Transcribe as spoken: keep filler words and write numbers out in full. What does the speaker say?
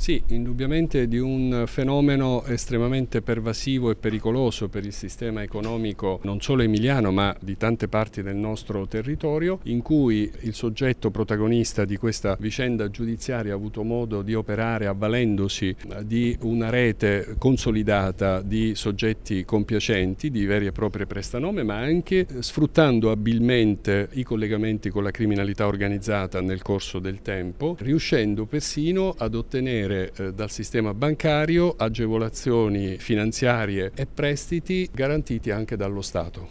Sì, indubbiamente di un fenomeno estremamente pervasivo e pericoloso per il sistema economico non solo emiliano ma di tante parti del nostro territorio, in cui il soggetto protagonista di questa vicenda giudiziaria ha avuto modo di operare avvalendosi di una rete consolidata di soggetti compiacenti, di veri e proprie prestanome, ma anche sfruttando abilmente i collegamenti con la criminalità organizzata nel corso del tempo, riuscendo persino ad ottenere dal sistema bancario agevolazioni finanziarie e prestiti garantiti anche dallo Stato.